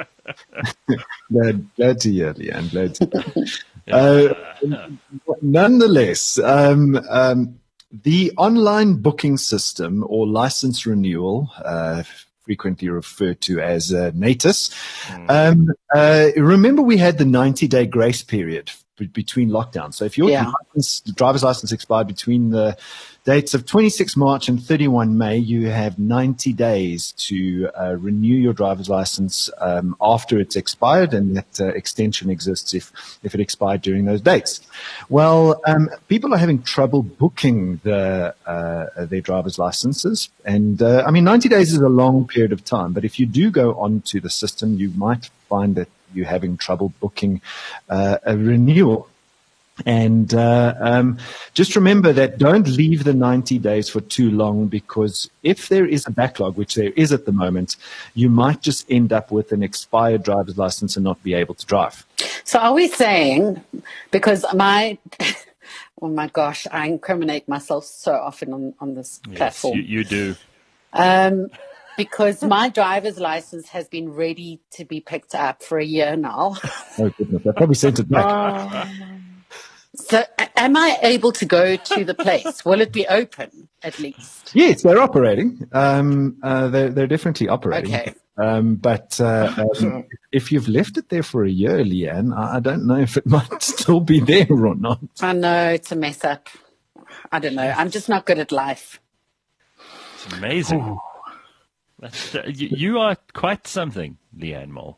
glad, glad to hear, Leanne. Glad to hear. Uh, nonetheless, um, um, the online booking system or license renewal, uh, frequently referred to as uh, NATIS, um, uh, remember we had the ninety-day grace period b- between lockdowns. So if your Yeah. license, driver's license expired between the dates of twenty-sixth March and thirty-first May, you have ninety days to uh, renew your driver's license um, after it's expired, and that uh, extension exists if, if it expired during those dates. Well, um, people are having trouble booking the, uh, their driver's licenses, and uh, I mean, ninety days is a long period of time, but if you do go onto the system, you might find that you're having trouble booking uh, a renewal. And uh, um, just remember that don't leave the ninety days for too long, because if there is a backlog, which there is at the moment, you might just end up with an expired driver's license and not be able to drive. So are we saying, because my, oh my gosh, I incriminate myself so often on, on this Yes, platform. you, you do. Um, because my driver's license has been ready to be picked up for a year now. Oh, goodness. I probably sent it back. So a- am I able to go to the place? Will it be open at least? Yes, they're operating. Um, uh, they're, they're definitely operating. Okay. Um, but uh, um, if you've left it there for a year, Leanne, I I don't know if it might still be there or not. I know it's a mess up. I don't know. I'm just not good at life. It's amazing. That's, uh, you, you are quite something, Leanne Mole.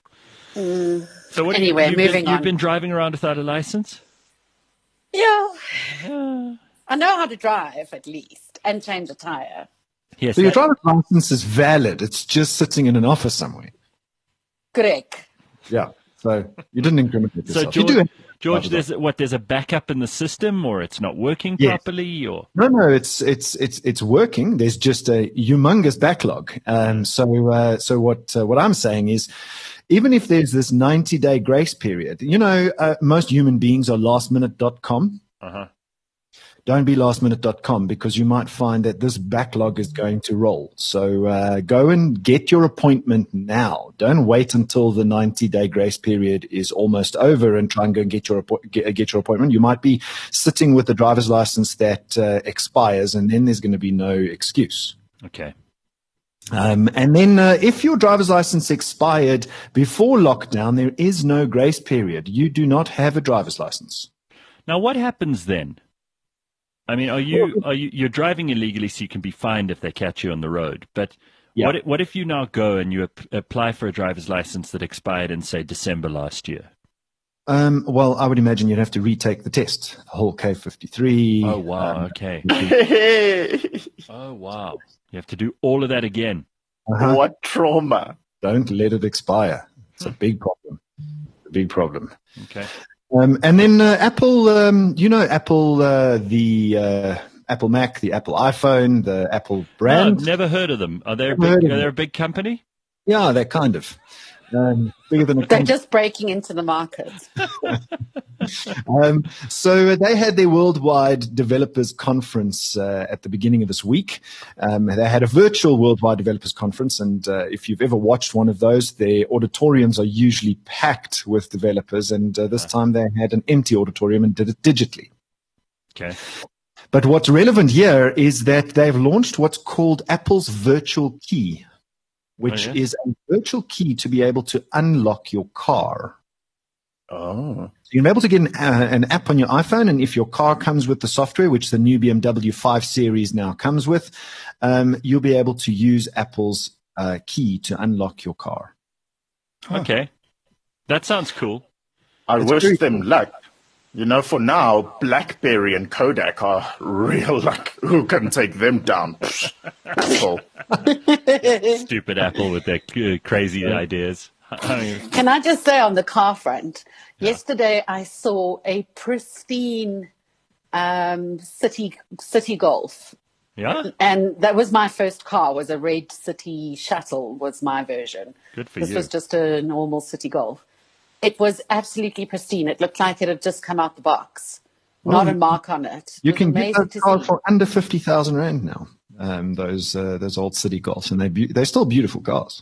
So what do you- Anyway, you've moving been, You've on. been driving around without a license? Yeah. Yeah. I know how to drive at least and change a tire. Yes. So your that- driver's license is valid. It's just sitting in an office somewhere. Correct. Yeah. So you didn't incriminate So yourself. You George, do have- George, there's what? There's a backup in the system, or it's not working Yes. properly, or No, no, it's it's it's it's working. There's just a humongous backlog. Um, so uh, so what uh, what I'm saying is, even if there's this ninety day grace period, you know, uh, most human beings are last minute dot com. uh-huh. Don't be last minute dot com, because you might find that this backlog is going to roll. So uh, go and get your appointment now. Don't wait until the ninety day grace period is almost over and try and go and get your appo- get, get your appointment. You might be sitting with a driver's license that uh, expires, and then there's going to be no excuse. Okay. Um, and then uh, if your driver's license expired before lockdown, there is no grace period. You do not have a driver's license. Now, what happens then? I mean, are you are you you're driving illegally, so you can be fined if they catch you on the road? But Yeah. what what if you now go and you ap- apply for a driver's license that expired in, say, December last year? Um, well, I would imagine you'd have to retake the test, the whole K fifty-three. Oh, wow. um, Okay. What Oh, wow. You have to do all of that again. uh-huh. trauma. Don't let it expire. It's a big problem. A big problem. Okay. Um, and then uh, Apple, um, you know, Apple, uh, the uh, Apple Mac, the Apple iPhone, the Apple No, brand. I've never heard of them. Are they a Never heard big, of are they them. a big company? Yeah, they're kind of um, bigger than a They're con- just breaking into the market. Um, so they had their worldwide developers conference uh, at the beginning of this week. Um, they had a virtual worldwide developers conference, and uh, if you've ever watched one of those, their auditoriums are usually packed with developers. And uh, this time they had an empty auditorium and did it digitally. Okay. But what's relevant here is that they've launched what's called Apple's Virtual Key, which Oh, yeah? is a virtual key to be able to unlock your car. Oh. So you'll be able to get an, uh, an app on your iPhone, and if your car comes with the software, which the new B M W five Series now comes with, um, you'll be able to use Apple's uh, key to unlock your car. Okay. That sounds cool. I It's wish very them luck. You know, for now, BlackBerry and Kodak are real luck. Who can take them down? Apple. Stupid Apple with their uh, crazy ideas. I mean, Can I just say on the car front, yesterday I saw a pristine um, city city Golf, yeah, and that was my first car. Was a red City Shuttle was my version. good for This you. was just a normal City Golf. It was absolutely pristine. It looked like it had just come out the box. Not Oh, a mark on it. It You was can get amazing those to cars see. for under fifty thousand rand now. Um, those uh, those old city Golfs, and they be- they're still beautiful cars.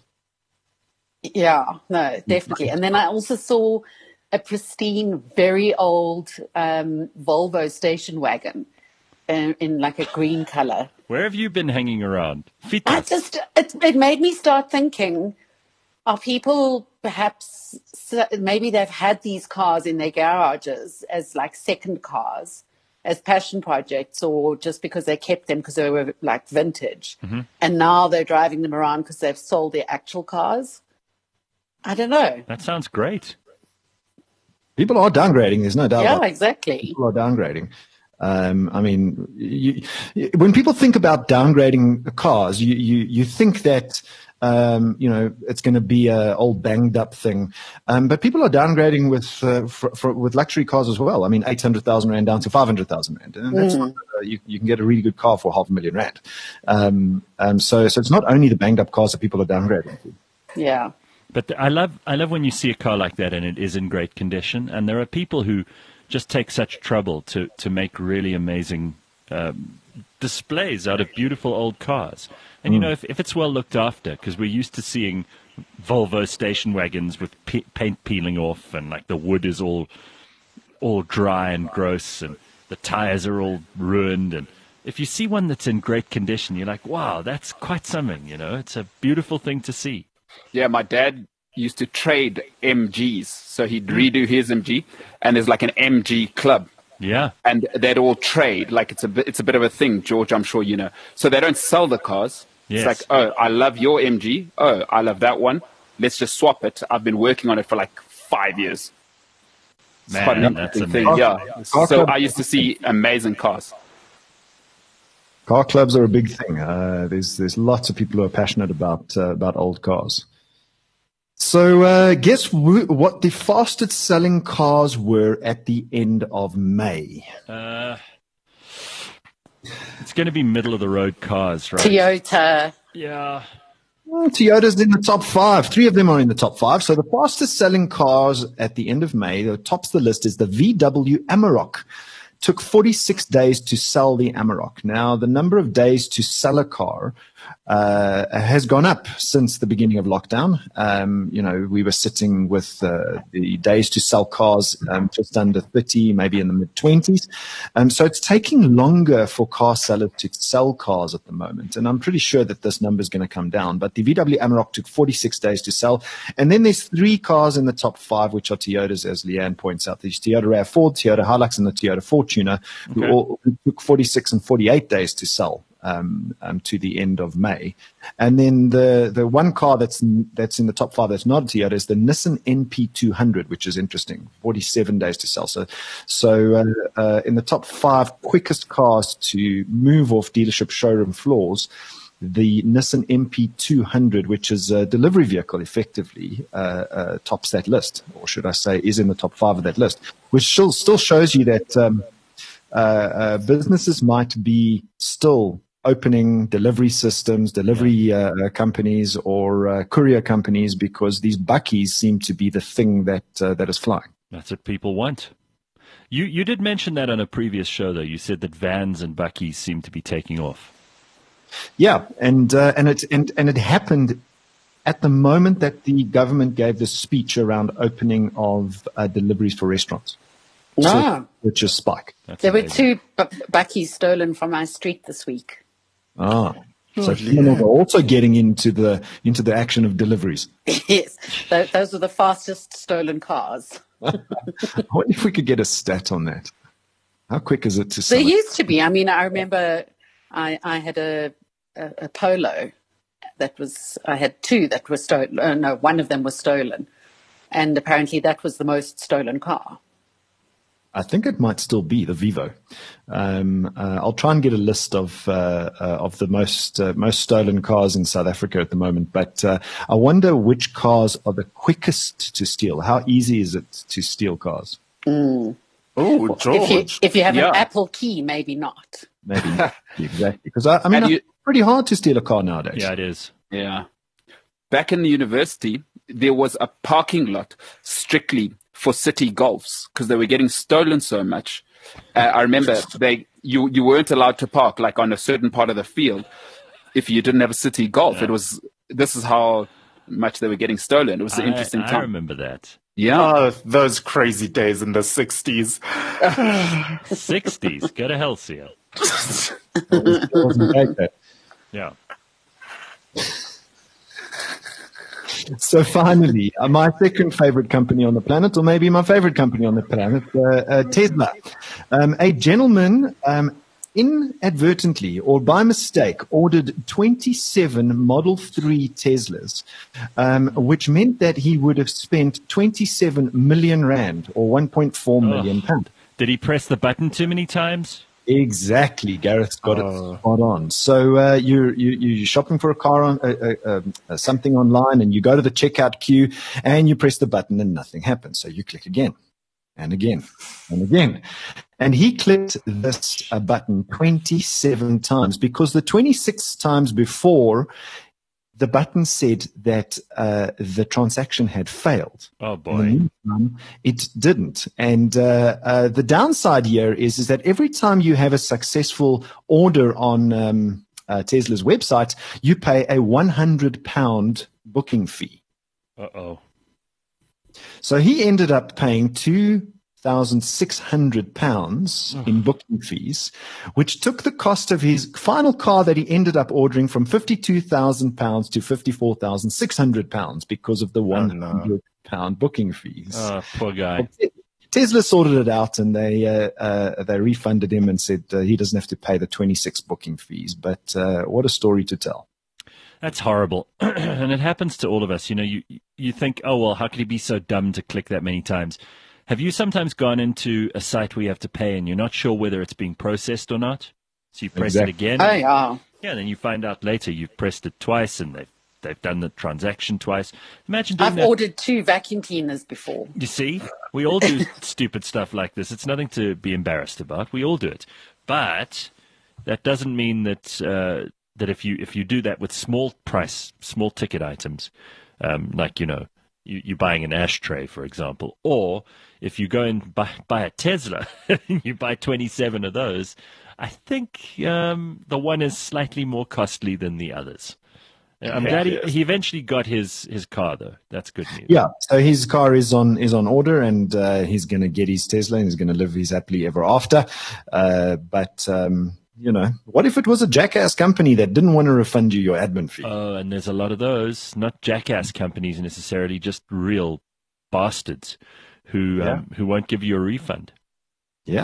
Yeah, no, definitely. And then I also saw a pristine, very old um, Volvo station wagon in, in like a green color. Where have you been hanging around? I Fitas. just, it, it made me start thinking, are people perhaps, maybe they've had these cars in their garages as like second cars, as passion projects, or just because they kept them because they were like vintage. Mm-hmm. And now they're driving them around because they've sold their actual cars. I don't know. That sounds great. People are downgrading. There's no doubt. Yeah, about it. exactly. People are downgrading. Um, I mean, you, you, when people think about downgrading cars, you you, you think that um, you know it's going to be a old banged up thing, um, but people are downgrading with uh, for, for, with luxury cars as well. I mean, eight hundred thousand rand down to five hundred thousand rand, and that's not, uh, you you can get a really good car for half a million rand. Um, um, so so it's not only the banged up cars that people are downgrading to. Yeah. But I love I love when you see a car like that and it is in great condition. And there are people who just take such trouble to, to make really amazing um, displays out of beautiful old cars. And, you know, if, if it's well looked after, because we're used to seeing Volvo station wagons with pe- paint peeling off and, like, the wood is all all dry and gross and the tires are all ruined. And if you see one that's in great condition, you're like, wow, that's quite something, you know. It's a beautiful thing to see. Yeah, my dad used to trade M Gs. So he'd redo his M G, and there's like an M G club. Yeah. And they'd all trade. Like it's a bit, it's a bit of a thing, George, I'm sure you know. So they don't sell the cars. Yes. It's like, oh, I love your M G. Oh, I love that one. Let's just swap it. I've been working on it for like five years. It's Man, quite an that's interesting thing. amazing. Yeah. Car So club- I used to see amazing cars. Car clubs are a big thing. Uh, there's there's lots of people who are passionate about uh, about old cars. So uh, guess w- what the fastest selling cars were at the end of May? Uh, it's going to be middle of the road cars, right? Toyota. Yeah. Well, Toyota's in the top five. Three of them are in the top five. So the fastest selling cars at the end of May, the tops the list is the V W Amarok. Took forty-six days to sell the Amarok. Now, the number of days to sell a car uh, has gone up since the beginning of lockdown. Um, you know, we were sitting with uh, the days to sell cars um, just under thirty, maybe in the mid-twenties. Um, so it's taking longer for car sellers to sell cars at the moment. And I'm pretty sure that this number is going to come down. But the V W Amarok took forty-six days to sell. And then there's three cars in the top five, which are Toyotas, as Leanne points out. There's Toyota RAV four, Toyota Hilux, and the Toyota Fortuner, who Okay. all who took forty-six and forty-eight days to sell um, um, to the end of May. And then the, the one car that's in, that's in the top five that's not a Toyota is the Nissan N P two hundred, which is interesting. forty-seven days to sell. So, so uh, uh, in the top five quickest cars to move off dealership showroom floors, the Nissan N P two hundred, which is a delivery vehicle, effectively uh, uh, tops that list, or should I say, is in the top five of that list, which still still shows you that um, uh, uh, businesses might be still opening delivery systems, delivery uh, uh, companies, or uh, courier companies, because these bakkies seem to be the thing that uh, that is flying. That's what people want. You you did mention that on a previous show, though. You said that vans and bakkies seem to be taking off. Yeah, and uh, and it and, and it happened at the moment that the government gave the speech around opening of uh, deliveries for restaurants. No, So, which is spike. That's there were amazing. two b- bakkies stolen from my street this week. Ah, so criminals are also getting into the into the action of deliveries. Yes, Th- those were the fastest stolen cars. I wonder if we could get a stat on that. How quick is it to There sell it? used to be. I mean, I remember I, I had a, a, a Polo that was, I had two that were stolen. Uh, no, one of them was stolen. And apparently that was the most stolen car. I think it might still be the Vivo. Um, uh, I'll try and get a list of uh, uh, of the most uh, most stolen cars in South Africa at the moment. But uh, I wonder which cars are the quickest to steal. How easy is it to steal cars? Oh, If you, George. if you have Yeah. an Apple key, maybe not. Maybe exactly, because I, I mean, And you- it's pretty hard to steal a car nowadays. Yeah, it is. Yeah. Back in the university, there was a parking lot strictly for city golfs because they were getting stolen so much. Uh, I remember they you you weren't allowed to park like on a certain part of the field if you didn't have a city golf. Yeah. It was this is how much they were getting stolen. It was an I, interesting I time. remember that. Yeah. Oh, those crazy days in the sixties. sixties. Go to hell, Seal. It wasn't like that. Yeah. So finally, uh, my second favorite company on the planet, or maybe my favorite company on the planet, uh, uh, Tesla. Um, a gentleman um, inadvertently or by mistake ordered twenty-seven Model three Teslas, um, which meant that he would have spent twenty-seven million rand or one point four million pounds. Did he press the button too many times? Exactly, Gareth's got Oh. it spot on. So uh, you're you, you're shopping for a car on uh, uh, uh, something online, and you go to the checkout queue, and you press the button, and nothing happens. So you click again, and again, and again, and he clicked this uh, button twenty-seven times because the twenty-six times before, the button said that uh, the transaction had failed. Oh, In the boy. meantime, it didn't. And uh, uh, the downside here is, is that every time you have a successful order on um, uh, Tesla's website, you pay a one hundred pound booking fee. Uh-oh. So he ended up paying two thousand six hundred pounds in booking fees, which took the cost of his final car that he ended up ordering from fifty-two thousand pounds to fifty-four thousand six hundred pounds because of the one hundred pound booking fees. Oh, poor guy. Tesla sorted it out, and they uh, uh, they refunded him and said uh, he doesn't have to pay the twenty-six booking fees. But uh, what a story to tell! That's horrible. And it happens to all of us. You know, you you think, oh, well, how could he be so dumb to click that many times? Have you sometimes gone into a site where you have to pay and you're not sure whether it's being processed or not? So you press Exactly. it again. Oh, yeah. Yeah, then you find out later you've pressed it twice and they've, they've done the transaction twice. Imagine doing I've that. ordered two vacuum cleaners before. You see, we all do stupid stuff like this. It's nothing to be embarrassed about. We all do it. But that doesn't mean that uh, that if you if you do that with small price, small ticket items, um, like, you know, you, you're buying an ashtray, for example, or if you go and buy, buy a Tesla and you buy twenty-seven of those, I think um, the one is slightly more costly than the others. I'm glad he, he eventually got his, his car, though. That's good news. Yeah, so his car is on is on order, and uh, he's going to get his Tesla, and he's going to live his happily ever after. Uh, but um, you know, what if it was a jackass company that didn't want to refund you your admin fee? Oh, and there's a lot of those, not jackass companies necessarily, just real bastards who Yeah. um, who won't give you a refund. Yeah.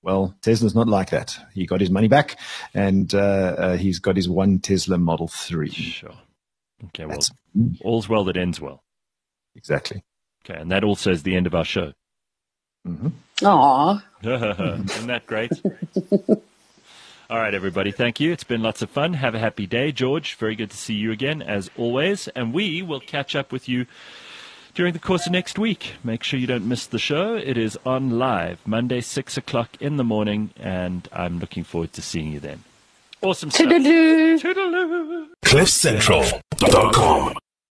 Well, Tesla's not like that. He got his money back, and uh, uh, he's got his one Tesla Model three. Sure. Okay, well, That's- all's well that ends well. Exactly. Okay, and that also is the end of our show. hmm Aw. Isn't that great? All right, everybody. Thank you. It's been lots of fun. Have a happy day. George, very good to see you again, as always. And we will catch up with you during the course of next week. Make sure you don't miss the show. It is on live, Monday, six o'clock in the morning, and I'm looking forward to seeing you then. Awesome stuff. Toodaloo. Toodaloo. cliff central dot com